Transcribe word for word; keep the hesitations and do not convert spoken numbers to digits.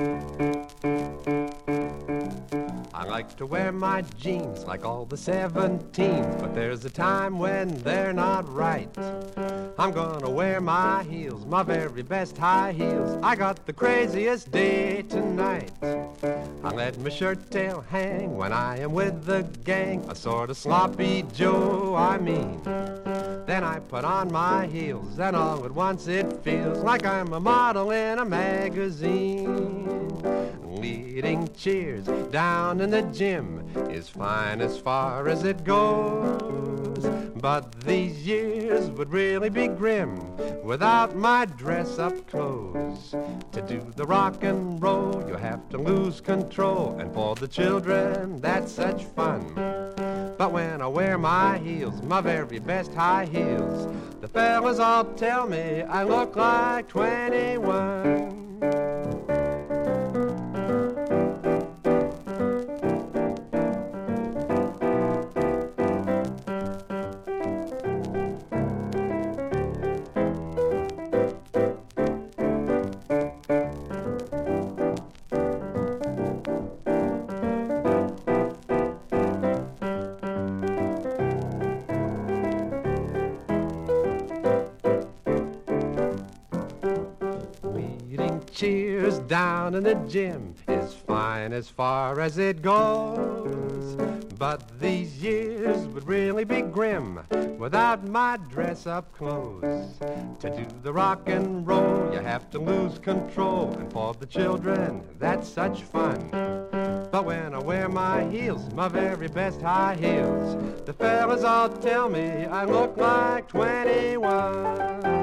I like to wear my jeans like all the seventeens, but there's a time when they're not right. I'm gonna wear my heels, my very best high heels. I got the craziest day tonight. I let my shirt tail hang when I am with the gang, a sort of sloppy Joe, I mean. Then I put on my heels, and all at once it feels like I'm a model in a magazine. Leading cheers down in the gym is fine as far as it goes, but these years would really be grim without my dress-up clothes. To do the rock and roll, you have to lose control, and for the children, that's such fun. But when I wear my heels, my very best high heels, the fellas all tell me I look like twenty-one. Cheers down in the gym is fine as far as it goes, but these years would really be grim without my dress-up clothes. To do the rock and roll, you have to lose control, and for the children, that's such fun. But when I wear my heels, my very best high heels, the fellas all tell me I look like twenty-one.